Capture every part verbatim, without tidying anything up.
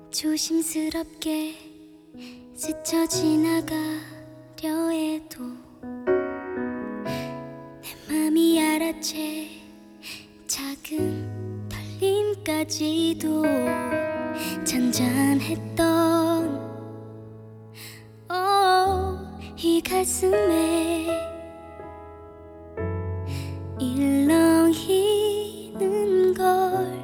조심스럽게 스쳐 지나가려 해도 내 맘이 알아채 작은 떨림까지도 잔잔했던 oh, 이 가슴에 일렁이는 걸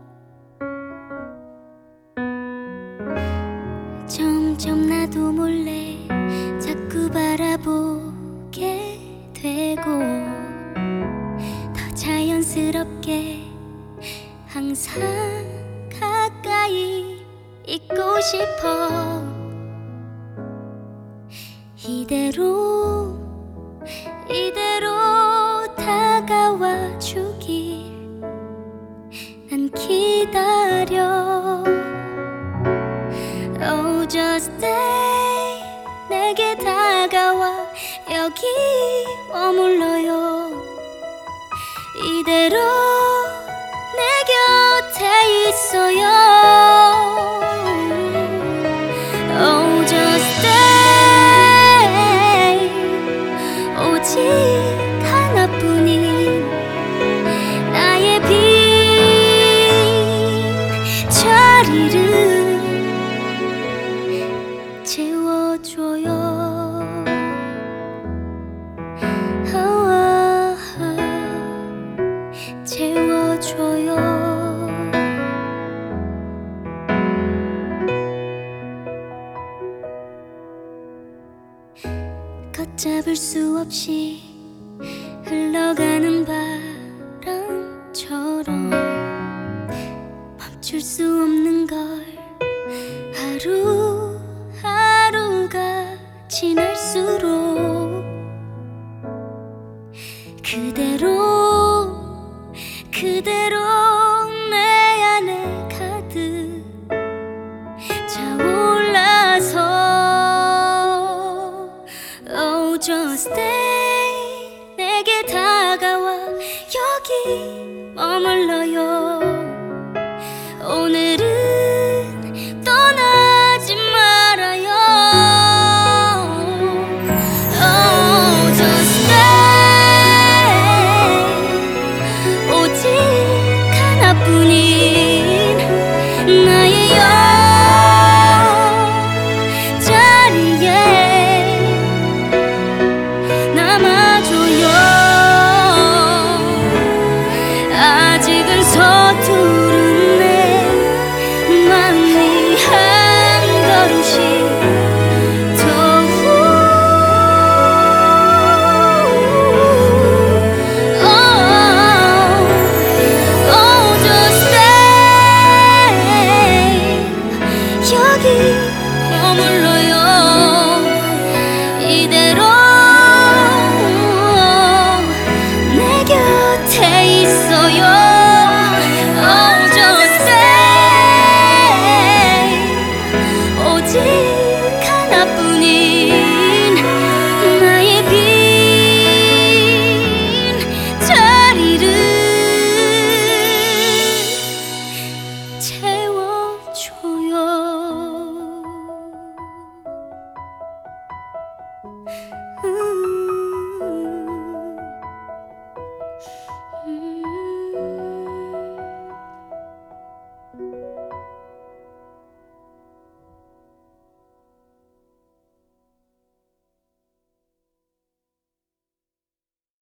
점점 나도 몰래 자꾸 바라보게 되고 더 자연스럽게 항상 가까이 있고 싶어. 이대로 이대로 다가와 주길 난 기다려. Oh just stay 내게 다가와 여기 머물러요. 이대로 내 곁에 있어요. Oh just stay 오직 하나뿐인 나의 빈 자리를 채워줘요. 채워줘요. 걷잡을 수 없이 흘러가는 바람처럼 멈출 수 없는 걸 하루하루가 지날수록